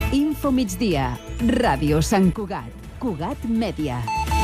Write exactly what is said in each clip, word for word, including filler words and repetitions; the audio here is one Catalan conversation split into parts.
Info migdia. Ràdio Sant Cugat. Cugat Mèdia.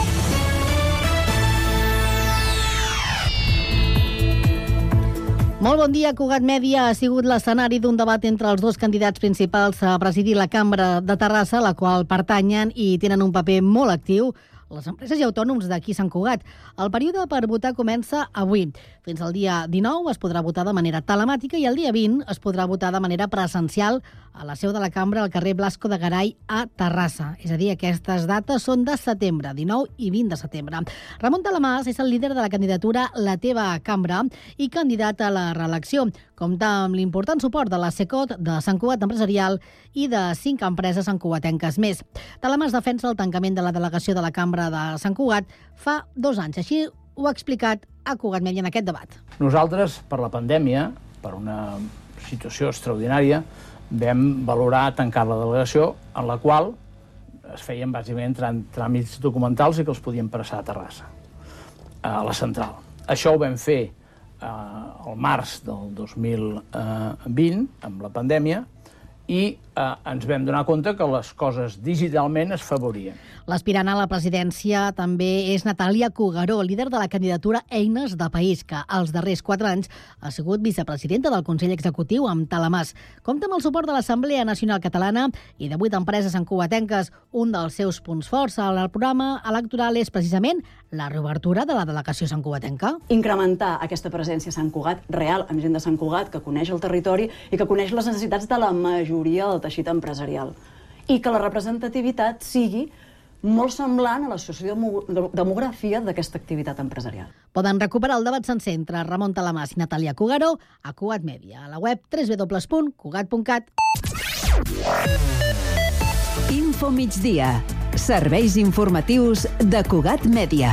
Molt bon dia. Cugat Mèdia ha sigut l'escenari d'un debat entre els dos candidats principals a presidir la Cambra de Terrassa, a la qual pertanyen i tenen un paper molt actiu les empreses i autònoms d'aquí Sant Cugat. El període per votar comença avui. Fins al dia dinou es podrà votar de manera telemàtica i el dia vint es podrà votar de manera presencial a la seu de la Cambra al carrer Blasco de Garay a Terrassa. És a dir, aquestes dates són de setembre, dinou i vint de setembre. Ramon Talamàs és el líder de la candidatura La Teva Cambra i candidat a la reelecció. Compta amb l'important suport de la SECOT, de Sant Cugat Empresarial i de cinc empreses santcugatenques més. Talamàs defensa el tancament de la delegació de la Cambra de Sant Cugat fa dos anys. Així ho ha explicat a Cugat Mèdia en aquest debat. Nosaltres, per la pandèmia, per una situació extraordinària, vam valorar tancar la delegació, en la qual es feien bàsicament tràmits documentals i que els podien passar a Terrassa, a la central. Això ho vam fer eh, al març del dos mil vint, amb la pandèmia, i eh, ens vam donar compte que les coses digitalment es favorien. L'aspirant a la presidència també és Natàlia Cugaró, líder de la candidatura Eines de País, que als darrers quatre anys ha sigut vicepresidenta del Consell Executiu amb Talamàs. Compta amb el suport de l'Assemblea Nacional Catalana i de vuit empreses santcugatenques. Un dels seus punts forts al programa electoral és precisament la reobertura de la delegació santcugatenca. Incrementar aquesta presència a Sant Cugat real, amb gent de Sant Cugat que coneix el territori i que coneix les necessitats de la majoria del teixit empresarial. I que la representativitat sigui molt semblant a la sociodemografia d'aquesta activitat empresarial. Poden recuperar el debat sencer entre Ramon Talamàs i Natàlia Cugaró a Cugat Mèdia, a la web w w w punt cugat punt cat. Info migdia. Serveis informatius de Cugat Mèdia.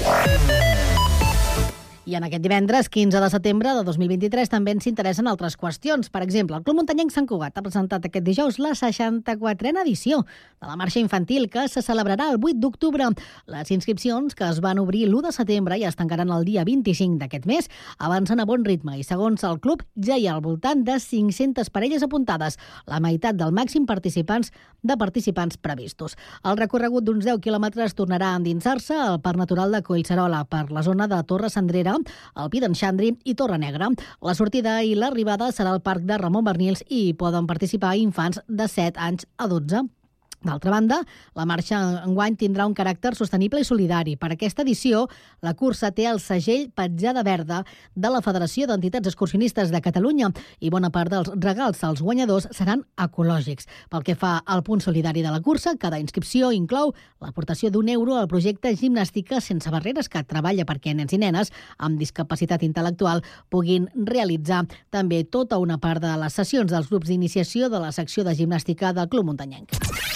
I en aquest divendres, quinze de setembre de dos mil vint-i-tres, també ens interessen altres qüestions. Per exemple, el Club Muntanyenc Sant Cugat ha presentat aquest dijous la seixanta-quatrena edició de la marxa infantil, que se celebrarà el vuit d'octubre. Les inscripcions, que es van obrir l'u de setembre i es tancaran el dia vint-i-cinc d'aquest mes, avancen a bon ritme i, segons el club, ja hi ha al voltant de cinc-centes parelles apuntades, la meitat del màxim participants de participants previstos. El recorregut d'uns deu quilòmetres tornarà a endinsar-se al Parc Natural de Collserola per la zona de Torre Cendrera, el Pi d'en Xandri i Torre Negra. La sortida i l'arribada serà al Parc de Ramon Bernils i poden participar infants de set anys a dotze. D'altra banda, la marxa enguany tindrà un caràcter sostenible i solidari. Per aquesta edició, la cursa té el segell petjada verda de la Federació d'Entitats Excursionistes de Catalunya i bona part dels regals als guanyadors seran ecològics. Pel que fa al punt solidari de la cursa, cada inscripció inclou l'aportació d'un euro al projecte Gimnàstica Sense Barreres, que treballa perquè nens i nenes amb discapacitat intel·lectual puguin realitzar també tota una part de les sessions dels grups d'iniciació de la secció de gimnàstica del Club Muntanyenc.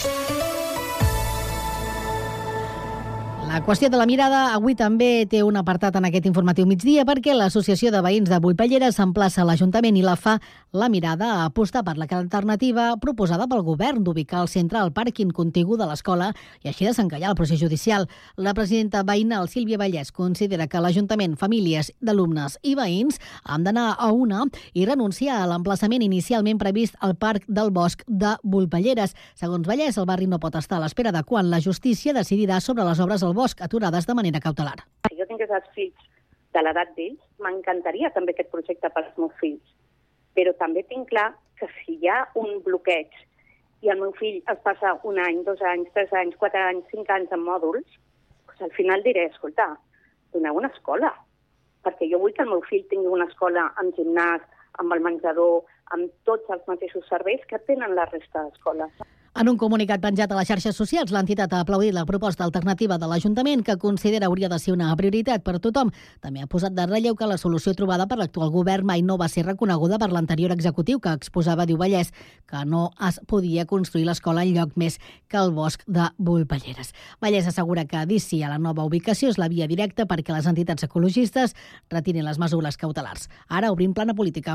La qüestió de la mirada avui també té un apartat en aquest informatiu migdia perquè l'Associació de Veïns de Vulpellera s'emplaça a l'Ajuntament i la fa la mirada a apostar per la alternativa proposada pel govern d'ubicar el centre al pàrquing contigu de l'escola i així desencallar el procés judicial. La presidenta veïnal Sílvia Vallès considera que l'Ajuntament, famílies d'alumnes i veïns han d'anar a una i renunciar a l'emplaçament inicialment previst al Parc del Bosc de Vulpelleres. Segons Vallès, el barri no pot estar a l'espera de quan la justícia decidirà sobre les obres al bosc aturades de manera cautelar. Si jo tingués els fills de l'edat d'ells, m'encantaria també aquest projecte per als meus fills. Però també tinc clar que si hi ha un bloqueig i el meu fill es passa un any, dos anys, tres anys, quatre anys, cinc anys en mòduls, doncs al final diré, escolta, doneu una escola. Perquè jo vull que el meu fill tingui una escola amb gimnàs, amb el menjador, amb tots els mateixos serveis que tenen la resta d'escoles. En un comunicat penjat a les xarxes socials, l'entitat ha aplaudit la proposta alternativa de l'Ajuntament, que considera hauria de ser una prioritat per tothom. També ha posat de relleu que la solució trobada per l'actual govern mai no va ser reconeguda per l'anterior executiu, que exposava, diu Vallès, que no es podia construir l'escola en lloc més que el bosc de Vulpelleres. Vallès assegura que dir sí a la nova ubicació és la via directa perquè les entitats ecologistes retirin les mesures cautelars. Ara obrim plana política.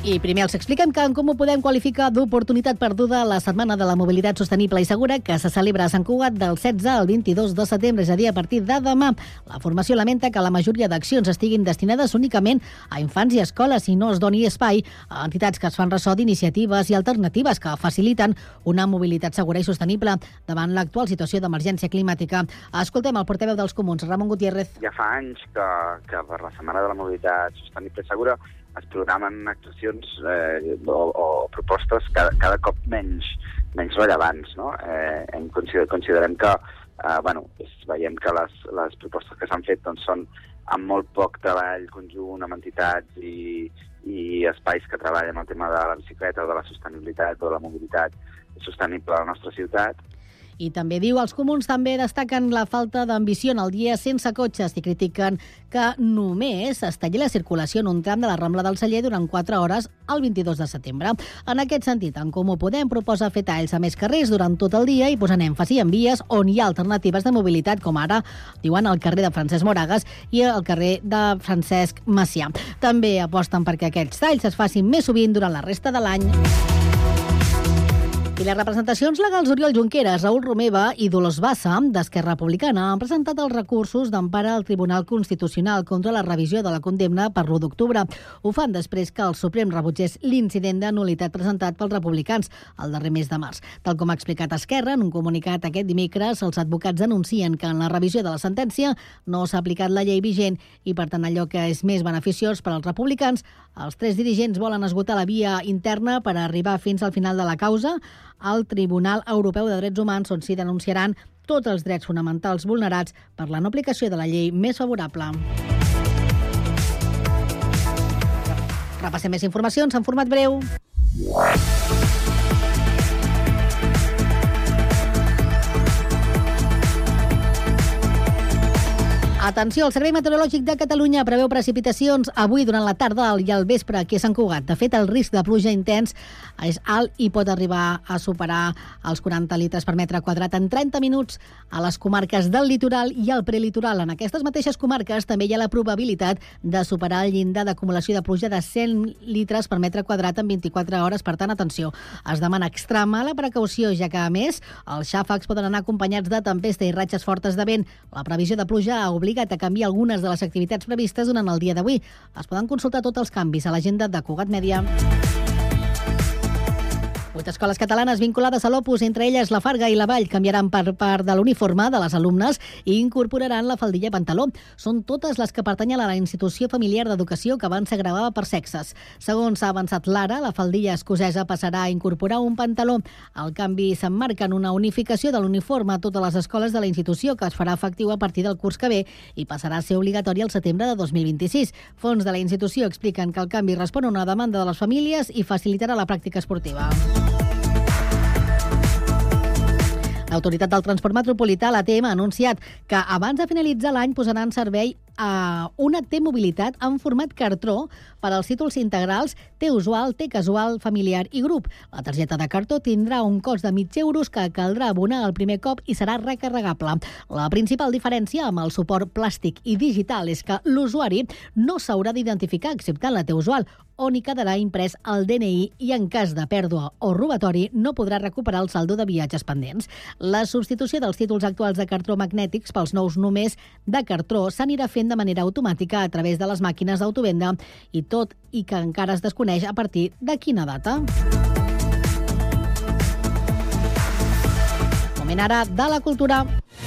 I primer els expliquem que en Comú Podem qualifica d'oportunitat perduda la Setmana de la Mobilitat Sostenible i Segura que se celebra a Sant Cugat del setze al vint-i-dos de setembre, és a dir, a partir de demà. La formació lamenta que la majoria d'accions estiguin destinades únicament a infants i escoles i no es doni espai a entitats que es fan ressò d'iniciatives i alternatives que faciliten una mobilitat segura i sostenible davant l'actual situació d'emergència climàtica. Escoltem el portaveu dels Comuns, Ramon Gutiérrez. Ja fa anys que, que per la Setmana de la Mobilitat Sostenible i Segura es programen actuacions eh, o, o propostes cada, cada cop menys, menys rellevants. No? Eh, hem consider, considerem que eh, bueno, veiem que les, les propostes que s'han fet doncs, són amb molt poc treball conjunt amb entitats i, i espais que treballen el tema de la bicicleta o de la sostenibilitat o de la mobilitat sostenible a la nostra ciutat. I també diu, els comuns també destaquen la falta d'ambició en el dia sense cotxes i critiquen que només es talli la circulació en un tram de la Rambla del Celler durant quatre hores el vint-i-dos de setembre. En aquest sentit, en Comú Podem proposa fer talls a més carrers durant tot el dia i posant èmfasi en vies on hi ha alternatives de mobilitat, com ara, diuen, el carrer de Francesc Moragas i el carrer de Francesc Macià. També aposten perquè aquests talls es facin més sovint durant la resta de l'any. I les representacions legals Oriol Junqueras, Raül Romeva i Dolors Bassa, d'Esquerra Republicana, han presentat els recursos d'empara al Tribunal Constitucional contra la revisió de la condemna per l'u d'octubre. Ho fan després que el Suprem rebutgés l'incident de nul·litat presentat pels republicans el darrer mes de març. Tal com ha explicat Esquerra, en un comunicat aquest dimecres, els advocats denuncien que en la revisió de la sentència no s'ha aplicat la llei vigent i, per tant, allò que és més beneficiós per als republicans, els tres dirigents volen esgotar la via interna per arribar fins al final de la causa al Tribunal Europeu de Drets Humans, on s'hi denunciaran tots els drets fonamentals vulnerats per la no aplicació de la llei més favorable. Repassem més informacions en format breu. Atenció, el Servei Meteorològic de Catalunya preveu precipitacions avui durant la tarda i al vespre aquí a Sant Cugat. De fet, el risc de pluja intens és alt i pot arribar a superar els quaranta litres per metre quadrat en trenta minuts a les comarques del litoral i al prelitoral. En aquestes mateixes comarques també hi ha la probabilitat de superar el llindar d'acumulació de pluja de cent litres per metre quadrat en vint-i-quatre hores. Per tant, atenció, es demana extremada precaució, ja que, a més, els xàfecs poden anar acompanyats de tempesta i ratxes fortes de vent. La previsió de pluja ha obligat a canviar algunes de les activitats previstes durant el dia d'avui. Es poden consultar tots els canvis a l'agenda de Cugat Mèdia. Vuit escoles catalanes vinculades a l'Opus, entre elles la Farga i la Vall, canviaran per part de l'uniforme de les alumnes i incorporaran la faldilla pantaló. Són totes les que pertanyen a la institució familiar d'educació que abans s'agravava per sexes. Segons ha avançat l'Ara, la faldilla escocesa passarà a incorporar un pantaló. El canvi s'emmarca en una unificació de l'uniforme a totes les escoles de la institució, que es farà efectiu a partir del curs que ve i passarà a ser obligatori al setembre de dos mil vint-i-sis. Fons de la institució expliquen que el canvi respon a una demanda de les famílies i facilitarà la pràctica esportiva. L'Autoritat del Transport Metropolità, l'A T M, ha anunciat que abans de finalitzar l'any posarà en servei a una T-mobilitat en format cartró per als títols integrals T-usual, T-casual, familiar i grup. La targeta de cartró tindrà un cost de mig euros que caldrà abonar el primer cop i serà recarregable. La principal diferència amb el suport plàstic i digital és que l'usuari no s'haurà d'identificar excepte la T-usual, on hi quedarà imprès el D N I i en cas de pèrdua o robatori no podrà recuperar el saldo de viatges pendents. La substitució dels títols actuals de cartró magnètics pels nous només de cartró s'anirà fent de manera automàtica a través de les màquines d'autovenda i tot i que encara es desconeix a partir de quina data. Moment ara de la cultura.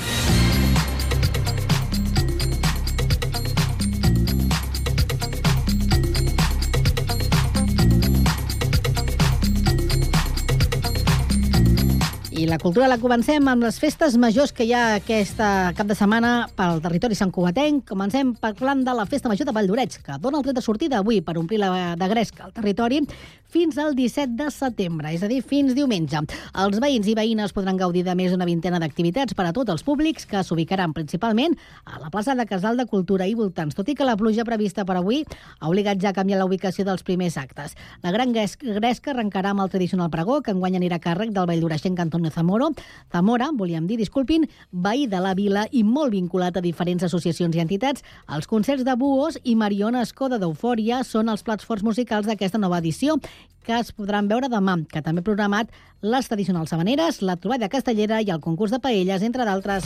I la cultura la comencem amb les festes majors que hi ha aquesta cap de setmana pel territori santcugatenc. Comencem parlant de la Festa Major de Vall d'Oreig, que dona el tret de sortida avui per omplir la de gresc al territori fins al disset de setembre, és a dir, fins diumenge. Els veïns i veïnes podran gaudir de més d'una vintena d'activitats per a tots els públics que s'ubicaran principalment a la plaça de Casal de Cultura i voltants, tot i que la pluja prevista per avui ha obligat ja a canviar la ubicació dels primers actes. La gran gresca arrencarà amb el tradicional pregó, que enguany anirà a càrrec del valldoreixenc Antonio Zamora, Zamora, volíem dir, disculpin, veí de la vila i molt vinculat a diferents associacions i entitats. Els concerts de Buos i Mariona Escoda d'Eufòria són els plats forts musicals d'aquesta nova edició, que es podran veure demà, que també ha programat les tradicionals habaneres, la troballa castellera i el concurs de paelles, entre d'altres.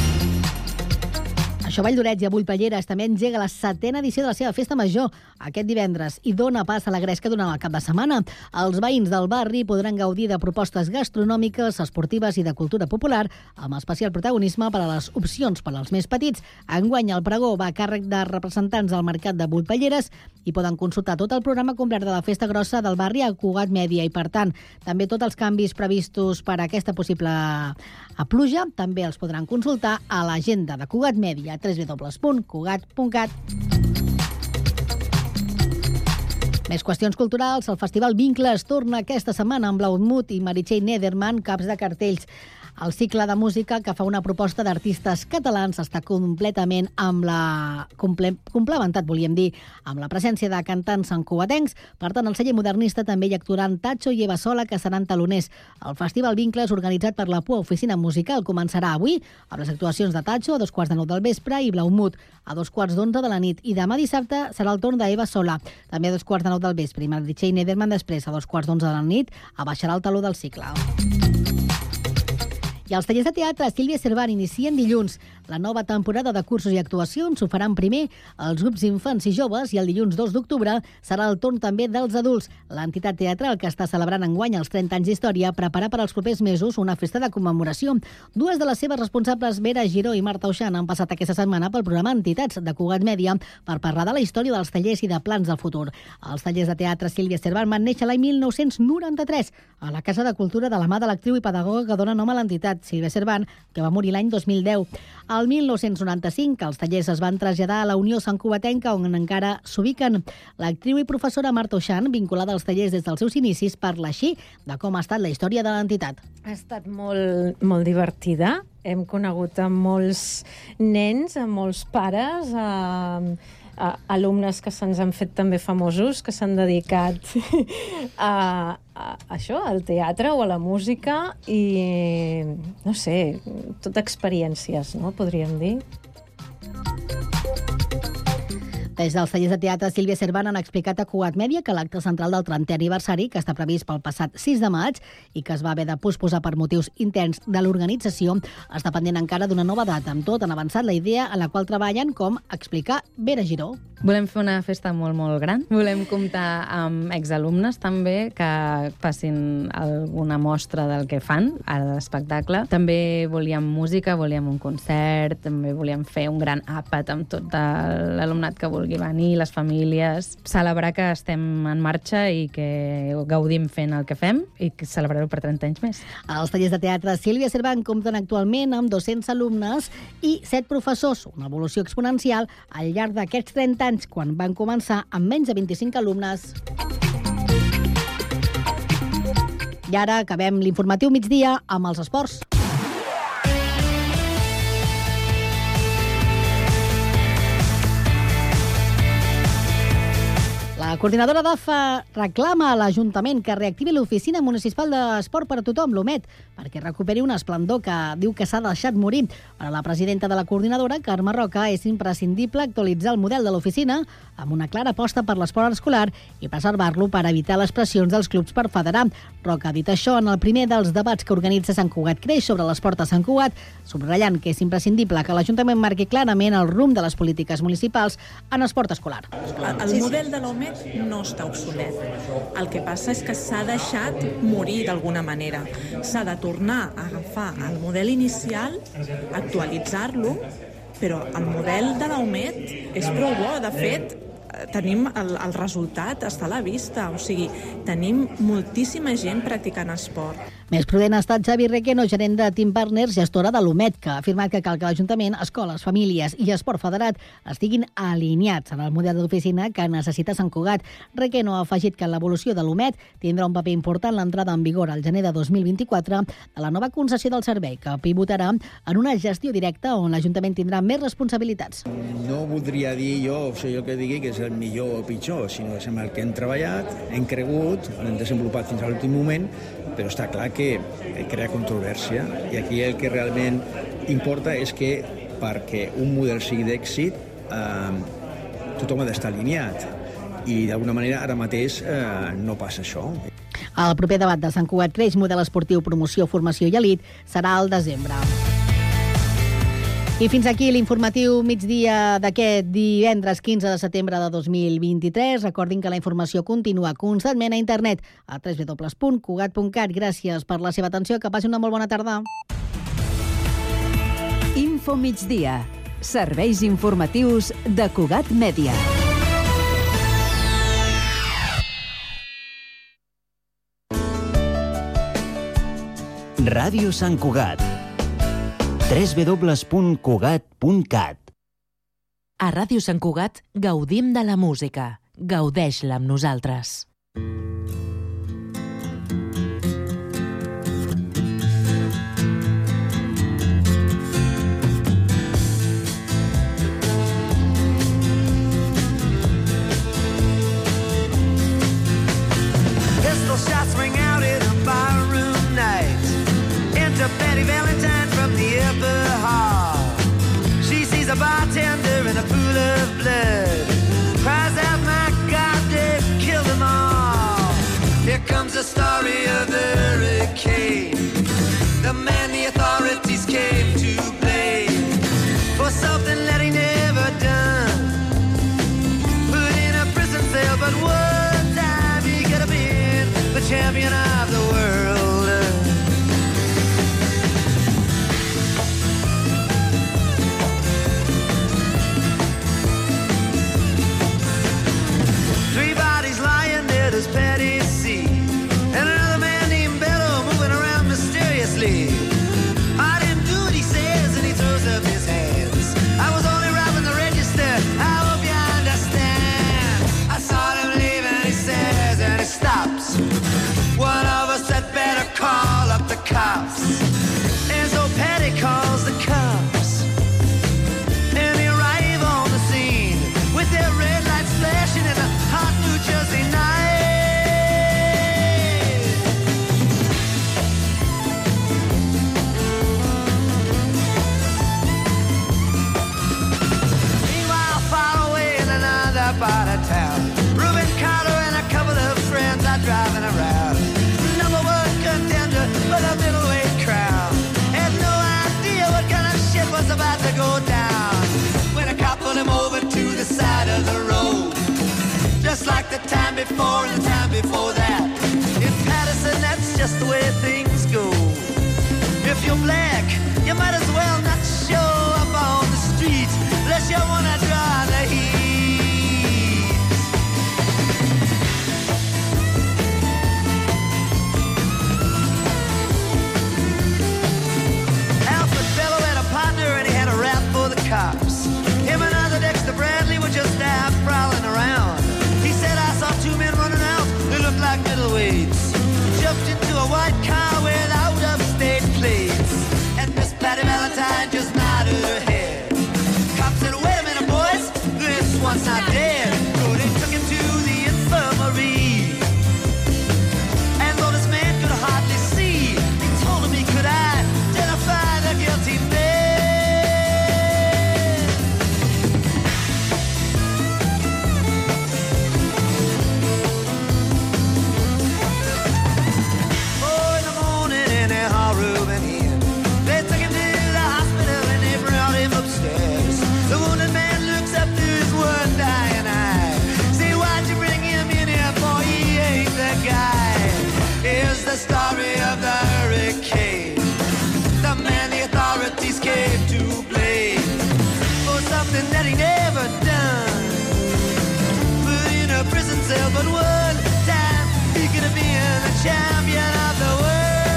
Això, Valldorets i a Bullpelleres també engega la setena edició de la seva festa major aquest divendres i dona pas a la gresca durant el cap de setmana. Els veïns del barri podran gaudir de propostes gastronòmiques, esportives i de cultura popular, amb especial protagonisme per a les opcions per als més petits. Enguany el pregó va a càrrec de representants del mercat de Bullpelleres i poden consultar tot el programa complet de la festa grossa del barri a Cugat Mèdia i, per tant, també tots els canvis previstos per a aquesta possible pluja també els podran consultar a l'agenda de Cugat Mèdia, w w w punt cugat punt cat. Més qüestions culturals. El Festival Vincles torna aquesta setmana amb Blaumut i Meritxell Nederman, caps de cartells. El cicle de música, que fa una proposta d'artistes catalans, està completament amb la... Comple... complementat, volíem dir, amb la presència de cantants santcugatencs. Per tant, al celler modernista també hi actuaran Tacho i Eva Sola, que seran taloners. El Festival Vincles, organitzat per la P U A Oficina Musical, començarà avui amb les actuacions de Tacho a dos quarts de nou del vespre i Blaumut a dos quarts d'onze de la nit. I demà dissabte serà el torn d'Eva Sola, també a dos quarts de nou del vespre. I Meritxell Nederman després, a dos quarts d'onze de la nit, abaixarà el taló del cicle. I els tallers de teatre Sílvia Cervant inicien dilluns. La nova temporada de cursos i actuacions ho faran primer els grups infants i joves i el dilluns dos d'octubre serà el torn també dels adults. L'entitat teatral, que està celebrant enguany els trenta anys d'història, prepara per als propers mesos una festa de commemoració. Dues de les seves responsables, Vera Giró i Marta Oixan, han passat aquesta setmana pel programa Entitats de Cugat Mèdia per parlar de la història dels tallers i de plans del futur. Els tallers de teatre Sílvia Cervant van néixer l'any mil nou-cents noranta-tres a la Casa de Cultura de la mà de l'actriu i pedagoga que dona nom a l'entitat, Sílvia Cervant, que va morir l'any dos mil deu. Al mil nou-cents noranta-cinc, els tallers es van traslladar a la Unió Santcugatenca, on encara s'ubiquen. L'actriu i professora Marta Oixan, vinculada als tallers des dels seus inicis, parla així de com ha estat la història de l'entitat. Ha estat molt, molt divertida. Hem conegut a molts nens, a molts pares, a, a alumnes que se'ns han fet també famosos, que s'han dedicat a, a això, al teatre o a la música i, no sé, tot experiències, no?, podríem dir. Des dels tallers de teatre Sílvia Cervant han explicat a Cugat Mèdia que l'acte central del trentè aniversari, que està previst pel passat sis de maig i que es va haver de posposar per motius interns de l'organització, està pendent encara d'una nova data. Amb tot, han avançat la idea en la qual treballen, com explicar Vera Giró. Volem fer una festa molt, molt gran. Volem comptar amb exalumnes també que passin alguna mostra del que fan, ara de l'espectacle. També volíem música, volíem un concert, també volíem fer un gran àpat amb tot l'alumnat que vulgui venir, les famílies, celebrar que estem en marxa i que gaudim fent el que fem i celebrar-ho per trenta anys més. Els tallers de teatre Sílvia Cervant compten actualment amb dos-cents alumnes i set professors, una evolució exponencial al llarg d'aquests trenta anys, quan van començar amb menys de vint-i-cinc alumnes. I ara acabem l'informatiu migdia amb els esports. La coordinadora d'A F A reclama a l'Ajuntament que reactivi l'Oficina Municipal d'Esport per a tothom, l'OMET, perquè recuperi un esplendor que diu que s'ha deixat morir. Per a la presidenta de la coordinadora, Carme Roca, és imprescindible actualitzar el model de l'oficina amb una clara aposta per l'esport escolar i preservar-lo per evitar les pressions dels clubs per federar. Roca ha dit això en el primer dels debats que organitza Sant Cugat Creix sobre l'esport a Sant Cugat, subratllant que és imprescindible que l'Ajuntament marqui clarament el rumb de les polítiques municipals en esport escolar. El model de l'OMET no està obsolet. El que passa és que s'ha deixat morir d'alguna manera. S'ha de tornar a agafar el model inicial, actualitzar-lo, però el model de l'OMET és prou bo. De fet, tenim el, el resultat, està a la vista. O sigui, tenim moltíssima gent practicant esport. Més prudent ha estat Xavi Requeno, gerent de Team Partners, gestora de l'OMET, que ha afirmat que cal que l'Ajuntament, escoles, famílies i esport federat estiguin alineats en el model d'oficina que necessita Sant Cugat. Requeno ha afegit que l'evolució de l'OMET tindrà un paper important l'entrada en vigor al gener de dos mil vint-i-quatre de la nova concessió del servei, que pivotarà en una gestió directa on l'Ajuntament tindrà més responsabilitats. No voldria dir jo, o sigui, jo que digui que és el millor o pitjor, sinó que és amb el que hem treballat, hem cregut, l'hem desenvolupat fins a l'últim moment, però està clar que crea controvèrsia. I aquí el que realment importa és que perquè un model sigui d'èxit, eh, tothom ha d'estar alineat. I d'alguna manera ara mateix eh, no passa això. El proper debat de Sant Cugat Creix, model esportiu, promoció, formació i elit, serà al desembre. I fins aquí l'informatiu migdia d'aquest divendres quinze de setembre de dos mil vint-i-tres. Recordin que la informació continua constantment a internet a w w w punt cugat punt cat. Gràcies per la seva atenció. Que passi una molt bona tarda. Info migdia. Serveis informatius de Cugat Mèdia. Ràdio Sant Cugat. w w w punt cugat punt cat. A Ràdio Sant Cugat gaudim de la música. Gaudeix-la amb nosaltres. Pistol shots ring out in a barroom night. Enter Betty Valentine from the upper hall. She sees a bartender in a pool of blood. Cries out, my God, they've killed them all. Here comes the story of the hurricane. The man the authorities came to blame for something that he never done. Put in a prison cell, but one time he could have been the champion of the world. Three bodies lying there, there's Patty C. And another man named Bello moving around mysteriously. I didn't do what he says, and he throws up his hands. I was only robbing the register, I hope you understand. I saw him leave and he says, and he stops. One of us had better call up the cops. And so Patty calls the cops. And they arrive on the scene with their red lights flashing in a hot New Jersey night. Meanwhile, far away in another part of town, Reuben Carter and a couple of friends are driving around. Number one contender for the middleweight crown. Had no idea what kind of shit was about to go down when a cop pulled him over to the side of the road. Just like the time before and the time before that. In Patterson, that's just the way things go. If you're black, you might as well not show up on the street unless you want to draw the heat. Alfred Bello had a partner and he had a rap for the cops. Him and other Dexter Bradley were just out prowling around. He said, I saw two men running out, they looked like middleweights. Jumped into a white car with out-of-state plates. And Miss Patty Valentine just nodded her head. Cop said, wait a minute, boys, this one's not dead. So they took him to the infirmary. And though this man could hardly see, he told him he could identify the guilty man. The wounded man looks up to his one dying eye. Say, why'd you bring him in here, boy? He ain't the guy. Here's the story of the hurricane. The man the authorities came to blame for something that he never done. Put in a prison cell, but one time he could have been the champion of the world.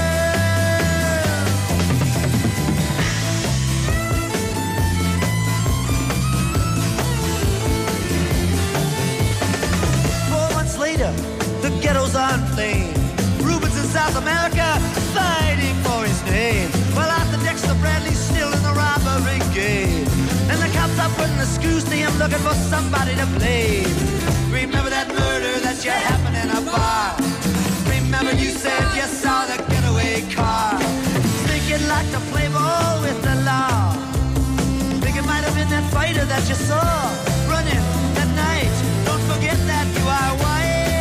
Later, the ghetto's on flame. Rubens in South America fighting for his name. While Arthur Dexter Bradley's still in the robbery game. And the cops are putting the screws to him looking for somebody to blame. bar. Remember you said you saw the getaway car. Think you'd like to play ball with the law. Think it might have been that fighter that you saw running that night. Don't forget that you are white.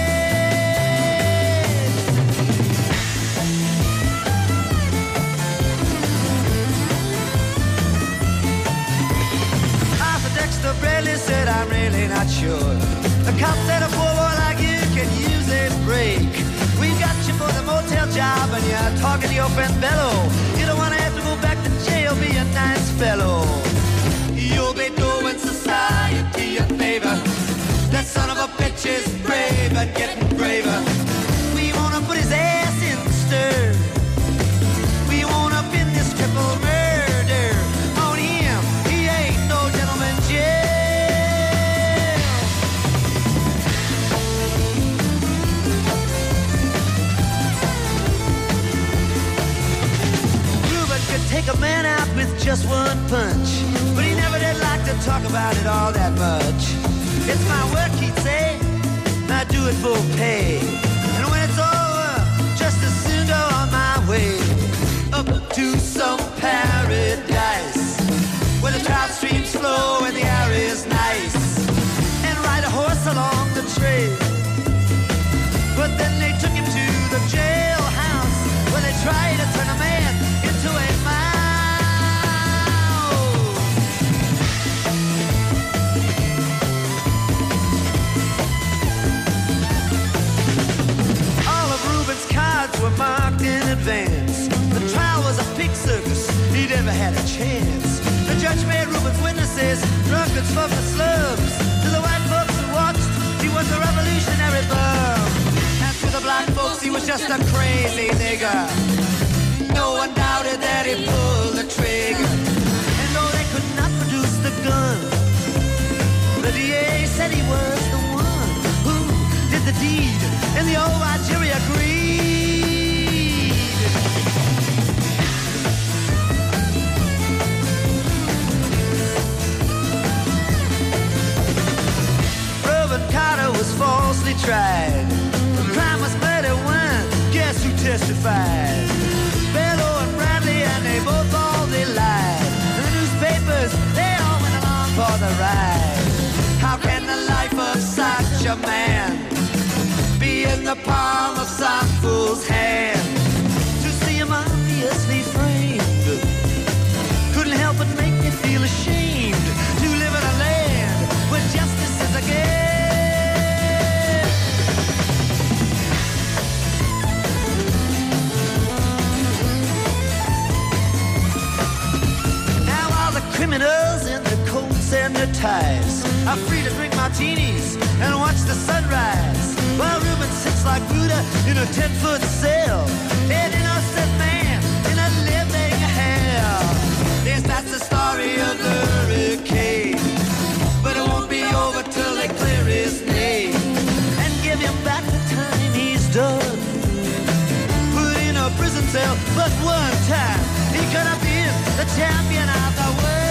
Arthur Dexter Bradley said, I'm really not sure. The cop said a poor boy like you can use a break. We got you for the motel job and you're talking to your friend Bello. You don't want to have to go back to jail, be a nice fellow. You'll be doing society a favor. That son of a bitch is brave and getting braver. We want to put his ass in the stir. We want to pin this triple murder on him. He ain't no gentleman jail. Reuben could take a man out with just one punch, but he never did like to talk about it all that much. It's my work, he'd say, I do it for pay. And when it's over, just as soon go on my way. Up to some paradise, where the trout streams flow and the air is nice. And ride a horse along the trail. But then they took him to the jailhouse, where they tried to turn a man into a mouse. Were marked in advance. The trial was a pig circus, he never had a chance. The judge made Reuben's witnesses drunkards from the slums. To the white folks who watched, he was a revolutionary bum. And to the black folks, he was just a crazy nigger. No one doubted that he pulled the trigger. And though they could not produce the gun, the D A said he was the one who did the deed. And the old white jury agreed. Carter was falsely tried. The crime was murder when, guess who testified? Bello and Bradley, and they both all they lied. And the newspapers, they all went along for the ride. How can the life of such a man be in the palm of some fool's hand? To see him obviously framed couldn't help but make me feel ashamed to live in a land where justice is a game. Criminals in their coats and their ties are free to drink martinis and watch the sunrise, while Reuben sits like Buddha in a ten-foot cell, an innocent man in a living hell. Yes, that's the story of the hurricane, but it won't be over till they clear his name and give him back the time he's done. Put in a prison cell, but one time he could have been the champion of the world.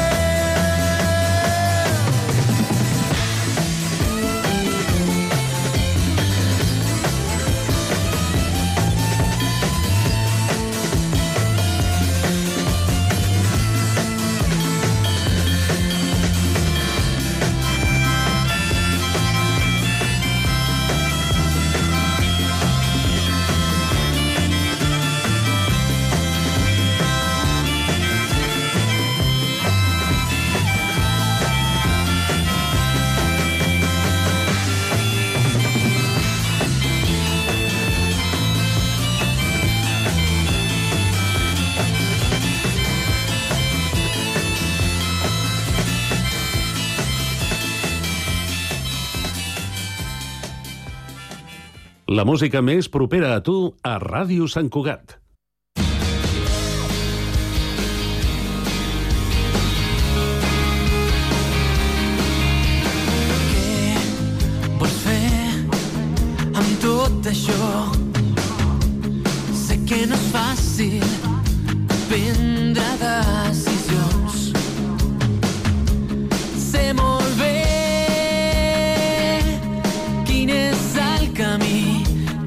La música més propera a tu a Ràdio Sant Cugat. Què vols fer amb tot això? Sé que no és fàcil prendre decisions. Sé molt bé quin és el camí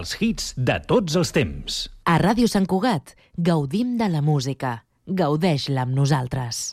els hits de tots els temps. A Ràdio Sant Cugat gaudim de la música. Gaudeix-la amb nosaltres.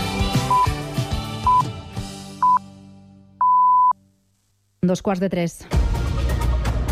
Dos quarts de tres.